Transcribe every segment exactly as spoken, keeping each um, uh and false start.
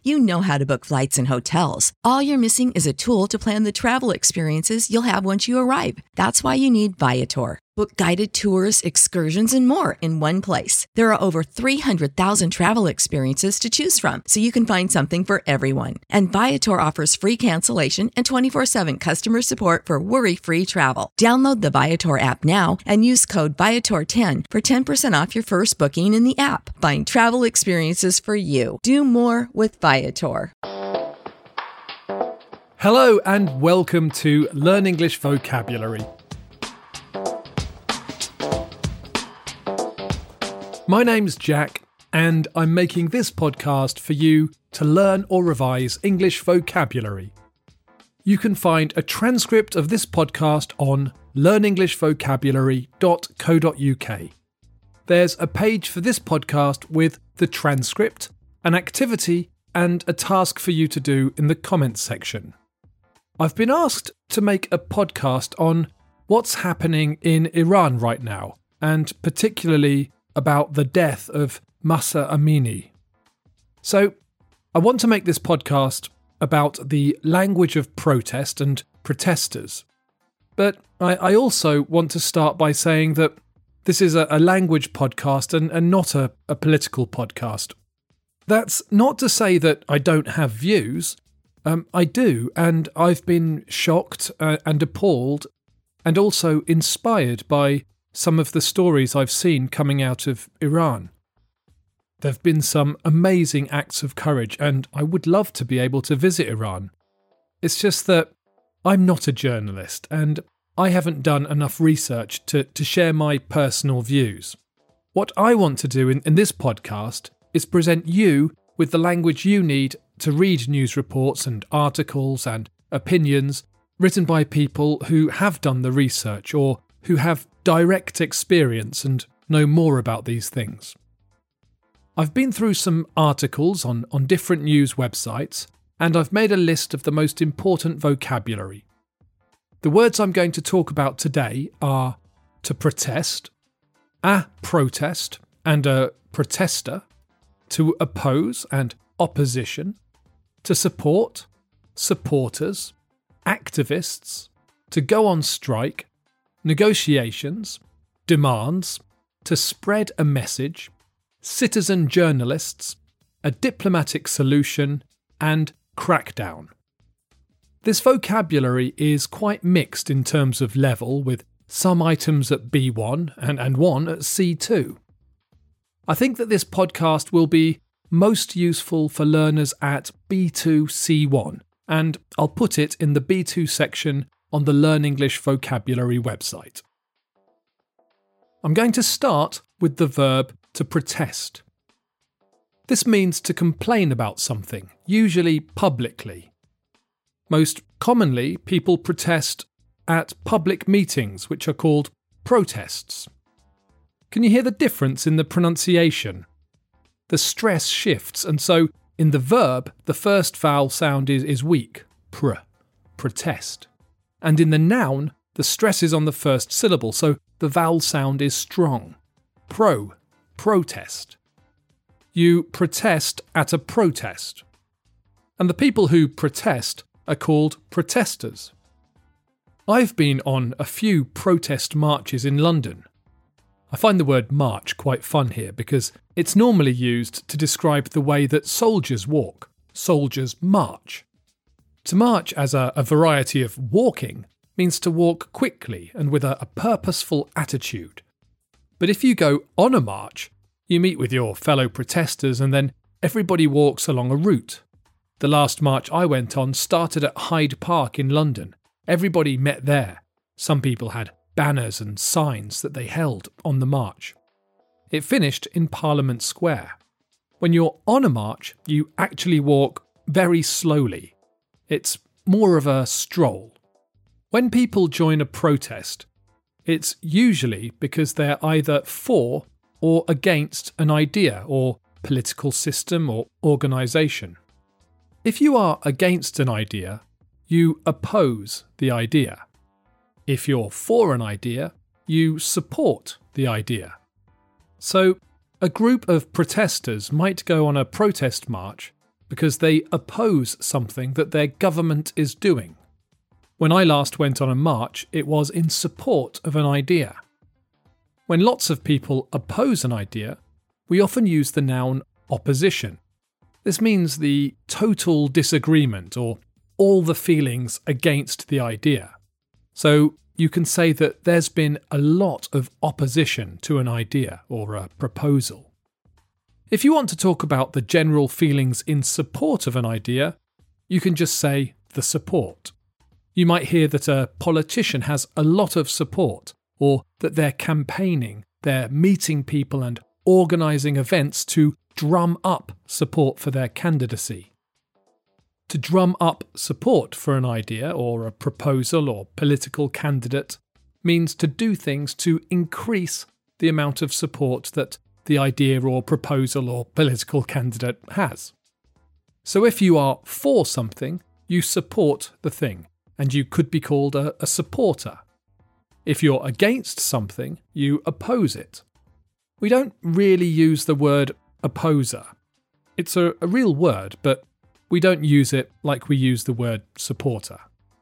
You know how to book flights and hotels. All you're missing is a tool to plan the travel experiences you'll have once you arrive. That's why you need Viator. Book guided tours, excursions, and more in one place. There are over three hundred thousand travel experiences to choose from, so you can find something for everyone. And Viator offers free cancellation and twenty-four seven customer support for worry-free travel. Download the Viator app now and use code Viator ten for ten percent off your first booking in the app. Find travel experiences for you. Do more with Viator. Hello and welcome to Learn English Vocabulary. My name's Jack, and I'm making this podcast for you to learn or revise English vocabulary. You can find a transcript of this podcast on learn english vocabulary dot co dot uk. There's a page for this podcast with the transcript, an activity, and a task for you to do in the comments section. I've been asked to make a podcast on what's happening in Iran right now, and particularly about the death of Mahsa Amini. So, I want to make this podcast about the language of protest and protesters. But I, I also want to start by saying that this is a, a language podcast and, and not a, a political podcast. That's not to say that I don't have views. Um, I do, and I've been shocked uh, and appalled and also inspired by some of the stories I've seen coming out of Iran. There have been some amazing acts of courage, and I would love to be able to visit Iran. It's just that I'm not a journalist, and I haven't done enough research to, to share my personal views. What I want to do in, in this podcast is present you with the language you need to read news reports and articles and opinions written by people who have done the research or who have direct experience and know more about these things. I've been through some articles on, on different news websites, and I've made a list of the most important vocabulary. The words I'm going to talk about today are to protest, a protest and a protester, to oppose and opposition, to support, supporters, activists, to go on strike, negotiations, demands, to spread a message, citizen journalists, a diplomatic solution, and crackdown. This vocabulary is quite mixed in terms of level, with some items at B one and, and one at C two. I think that this podcast will be most useful for learners at B two C one, and I'll put it in the B two section on the Learn English Vocabulary website. I'm going to start with the verb to protest. This means to complain about something, usually publicly. Most commonly, people protest at public meetings, which are called protests. Can you hear the difference in the pronunciation? The stress shifts, and so in the verb, the first vowel sound is, is weak, pr, protest. And in the noun, the stress is on the first syllable, so the vowel sound is strong. Pro, protest. You protest at a protest. And the people who protest are called protesters. I've been on a few protest marches in London. I find the word march quite fun here because it's normally used to describe the way that soldiers walk. Soldiers march. To march as a, a variety of walking means to walk quickly and with a, a purposeful attitude. But if you go on a march, you meet with your fellow protesters and then everybody walks along a route. The last march I went on started at Hyde Park in London. Everybody met there. Some people had banners and signs that they held on the march. It finished in Parliament Square. When you're on a march, you actually walk very slowly. It's more of a stroll. When people join a protest, it's usually because they're either for or against an idea or political system or organisation. If you are against an idea, you oppose the idea. If you're for an idea, you support the idea. So, a group of protesters might go on a protest march because they oppose something that their government is doing. When I last went on a march, it was in support of an idea. When lots of people oppose an idea, we often use the noun opposition. This means the total disagreement or all the feelings against the idea. So you can say that there's been a lot of opposition to an idea or a proposal. If you want to talk about the general feelings in support of an idea, you can just say the support. You might hear that a politician has a lot of support, or that they're campaigning, they're meeting people and organising events to drum up support for their candidacy. To drum up support for an idea or a proposal or political candidate means to do things to increase the amount of support that the idea or proposal or political candidate has. So if you are for something, you support the thing, and you could be called a, a supporter. If you're against something, you oppose it. We don't really use the word opposer. It's a, a real word, but we don't use it like we use the word supporter.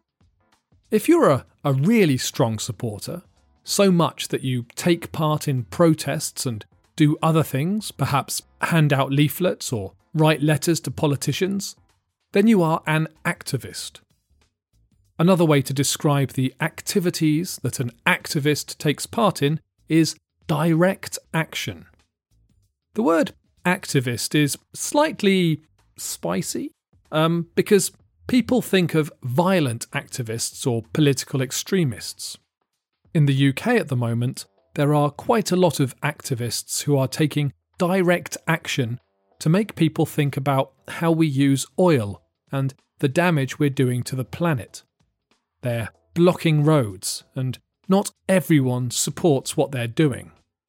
If you're a, a really strong supporter, so much that you take part in protests and do other things, perhaps hand out leaflets or write letters to politicians, then you are an activist. Another way to describe the activities that an activist takes part in is direct action. The word activist is slightly spicy um, because people think of violent activists or political extremists. In the U K at the moment, there are quite a lot of activists who are taking direct action to make people think about how we use oil and the damage we're doing to the planet. They're blocking roads, and not everyone supports what they're doing.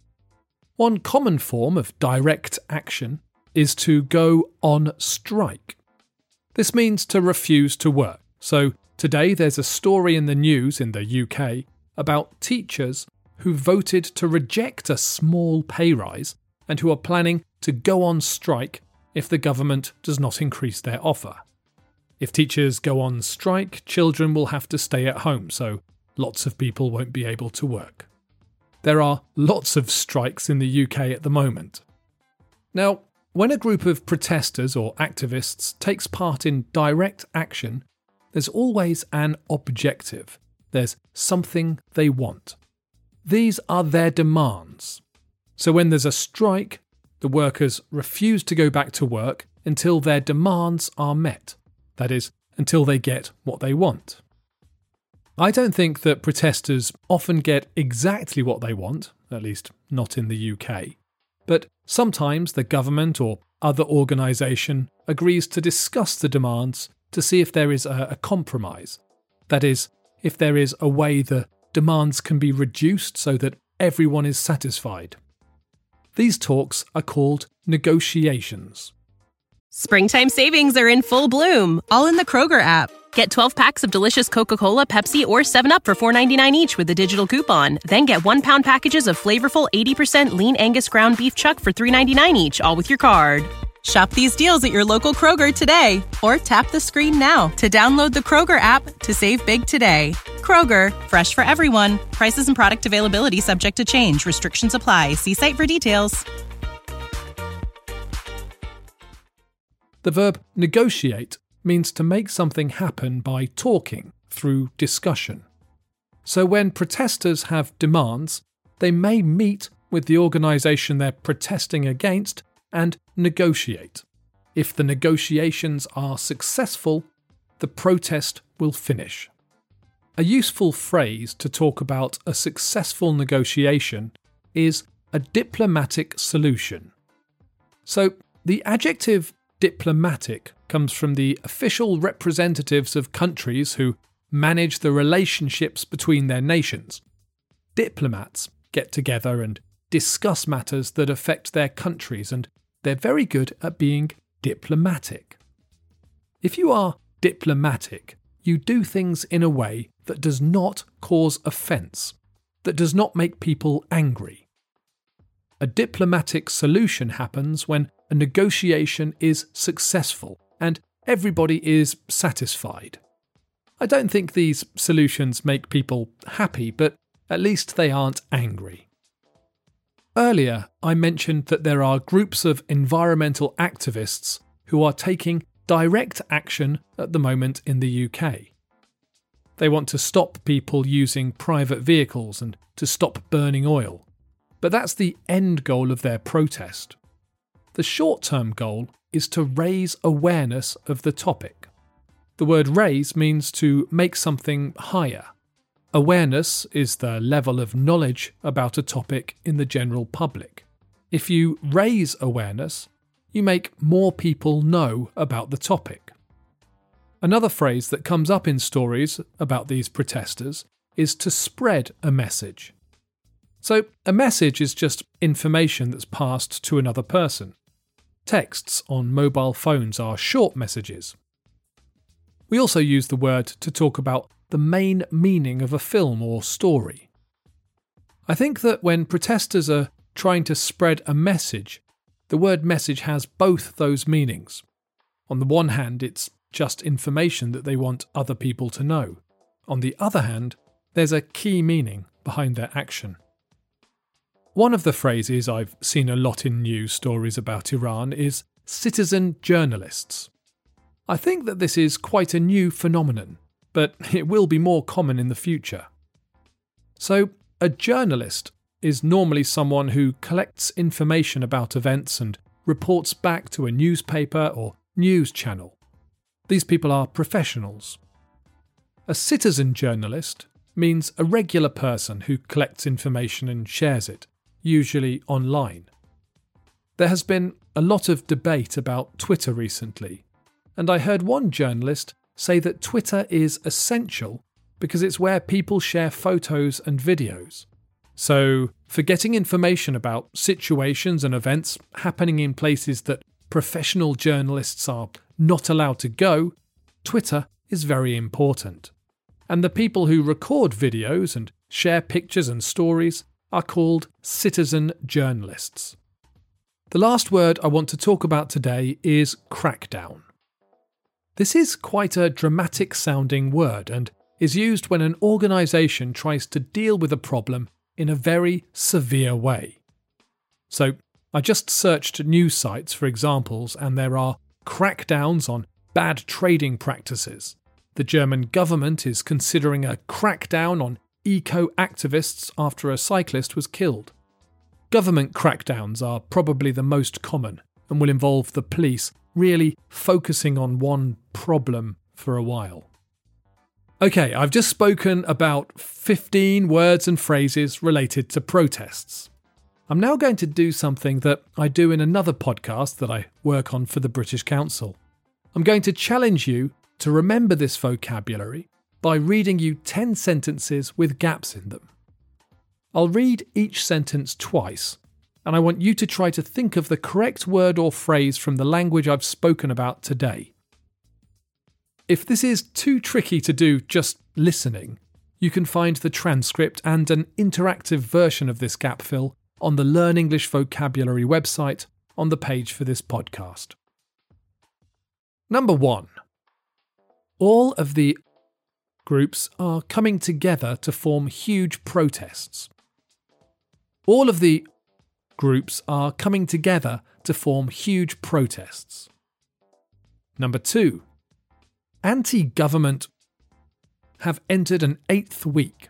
One common form of direct action is to go on strike. This means to refuse to work. So today there's a story in the news in the U K about teachers who voted to reject a small pay rise and who are planning to go on strike if the government does not increase their offer. If teachers go on strike, children will have to stay at home, so lots of people won't be able to work. There are lots of strikes in the U K at the moment. Now, when a group of protesters or activists takes part in direct action, there's always an objective. There's something they want. These are their demands. So when there's a strike, the workers refuse to go back to work until their demands are met. That is, until they get what they want. I don't think that protesters often get exactly what they want, at least not in the U K. But sometimes the government or other organisation agrees to discuss the demands to see if there is a, a compromise. That is, if there is a way the demands can be reduced so that everyone is satisfied. These talks are called negotiations. Springtime savings are in full bloom, all in the Kroger app. Get twelve packs of delicious Coca-Cola, Pepsi, or seven up for four ninety-nine each with a digital coupon. Then get one pound packages of flavorful eighty percent lean Angus ground beef chuck for three ninety-nine each, all with your card. Shop these deals at your local Kroger today, or tap the screen now to download the Kroger app to save big today. Kroger, fresh for everyone. Prices and product availability subject to change. Restrictions apply. See site for details. The verb negotiate means to make something happen by talking, through discussion. So when protesters have demands, they may meet with the organisation they're protesting against and negotiate. If the negotiations are successful, the protest will finish. A useful phrase to talk about a successful negotiation is a diplomatic solution. So the adjective diplomatic comes from the official representatives of countries who manage the relationships between their nations. Diplomats get together and discuss matters that affect their countries, and they're very good at being diplomatic. If you are diplomatic, you do things in a way that does not cause offence, that does not make people angry. A diplomatic solution happens when a negotiation is successful, and everybody is satisfied. I don't think these solutions make people happy, but at least they aren't angry. Earlier, I mentioned that there are groups of environmental activists who are taking direct action at the moment in the U K. They want to stop people using private vehicles and to stop burning oil. But that's the end goal of their protest. The short-term goal is to raise awareness of the topic. The word raise means to make something higher. Awareness is the level of knowledge about a topic in the general public. If you raise awareness, you make more people know about the topic. Another phrase that comes up in stories about these protesters is to spread a message. So, a message is just information that's passed to another person. Texts on mobile phones are short messages. We also use the word to talk about the main meaning of a film or story. I think that when protesters are trying to spread a message, the word message has both those meanings. On the one hand, it's just information that they want other people to know. On the other hand, there's a key meaning behind their action. One of the phrases I've seen a lot in news stories about Iran is citizen journalists. I think that this is quite a new phenomenon, but it will be more common in the future. So, a journalist is normally someone who collects information about events and reports back to a newspaper or news channel. These people are professionals. A citizen journalist means a regular person who collects information and shares it, usually online. There has been a lot of debate about Twitter recently, and I heard one journalist say that Twitter is essential because it's where people share photos and videos. So, for getting information about situations and events happening in places that professional journalists are not allowed to go, Twitter is very important. And the people who record videos and share pictures and stories are called citizen journalists. The last word I want to talk about today is crackdown. This is quite a dramatic sounding word and is used when an organisation tries to deal with a problem in a very severe way. So, I just searched news sites for examples and there are crackdowns on bad trading practices. The German government is considering a crackdown on eco-activists after a cyclist was killed. Government crackdowns are probably the most common and will involve the police really focusing on one problem for a while. Okay, I've just spoken about fifteen words and phrases related to protests. I'm now going to do something that I do in another podcast that I work on for the British Council. I'm going to challenge you to remember this vocabulary by reading you ten sentences with gaps in them. I'll read each sentence twice, and I want you to try to think of the correct word or phrase from the language I've spoken about today. If this is too tricky to do just listening, you can find the transcript and an interactive version of this gap fill on the Learn English Vocabulary website on the page for this podcast. Number one. All of the groups are coming together to form huge protests. All of the groups are coming together to form huge protests. Number two. Anti-government have entered an eighth week.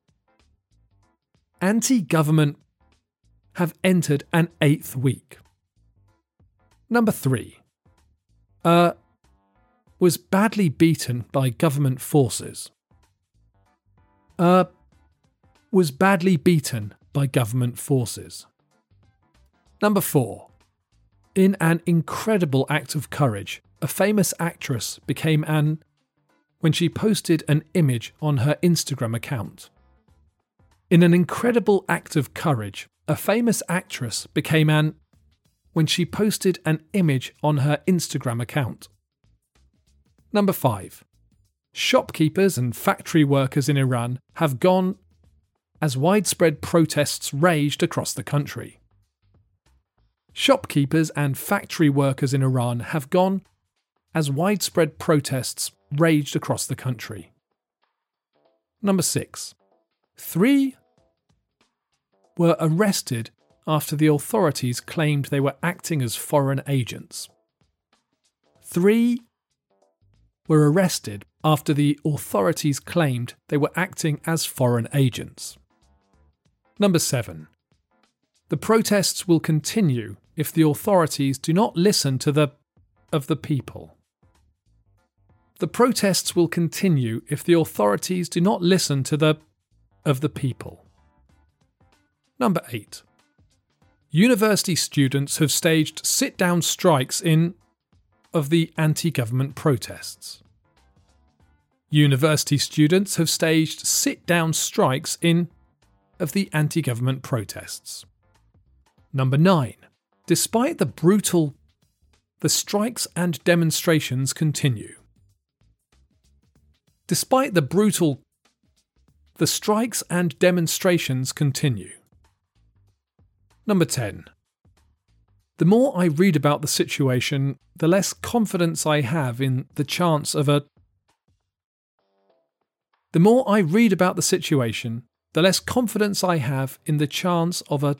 Anti-government have entered an eighth week. Number three. Uh, was badly beaten by government forces. Uh, was badly beaten by government forces. Number four. In an incredible act of courage, a famous actress became an when she posted an image on her Instagram account. In an incredible act of courage, a famous actress became an when she posted an image on her Instagram account. Number five. Shopkeepers and factory workers in Iran have gone as widespread protests raged across the country. Shopkeepers and factory workers in Iran have gone as widespread protests raged across the country. Number six. Three were arrested after the authorities claimed they were acting as foreign agents. Three were arrested after the authorities claimed they were acting as foreign agents. Number seven. The protests will continue if the authorities do not listen to the of the people. The protests will continue if the authorities do not listen to the of the people. Number eight. University students have staged sit-down strikes in of the anti-government protests. University students have staged sit-down strikes in of the anti-government protests. Number nine. Despite the brutal, the strikes and demonstrations continue. Despite the brutal, the strikes and demonstrations continue. Number ten. The more I read about the situation, the less confidence I have in the chance of a... The more I read about the situation, the less confidence I have in the chance of a...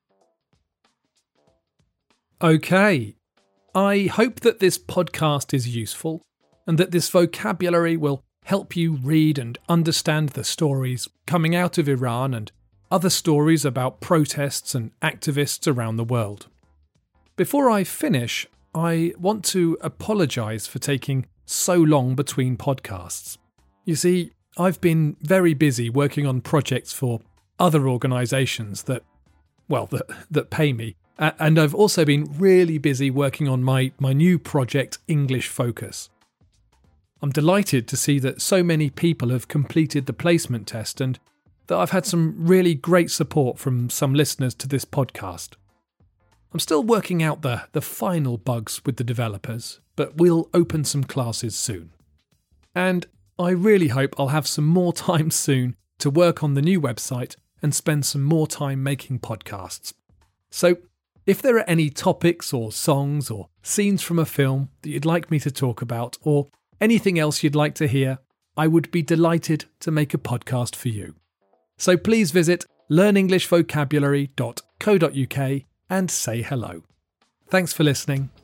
Okay, I hope that this podcast is useful and that this vocabulary will help you read and understand the stories coming out of Iran and other stories about protests and activists around the world. Before I finish, I want to apologise for taking so long between podcasts. You see, I've been very busy working on projects for other organisations that, well, that, that pay me. And I've also been really busy working on my, my new project, English Focus. I'm delighted to see that so many people have completed the placement test and that I've had some really great support from some listeners to this podcast. I'm still working out the, the final bugs with the developers, but we'll open some classes soon. And I really hope I'll have some more time soon to work on the new website and spend some more time making podcasts. So, if there are any topics or songs or scenes from a film that you'd like me to talk about or anything else you'd like to hear, I would be delighted to make a podcast for you. So please visit learn english vocabulary dot co dot uk and say hello. Thanks for listening.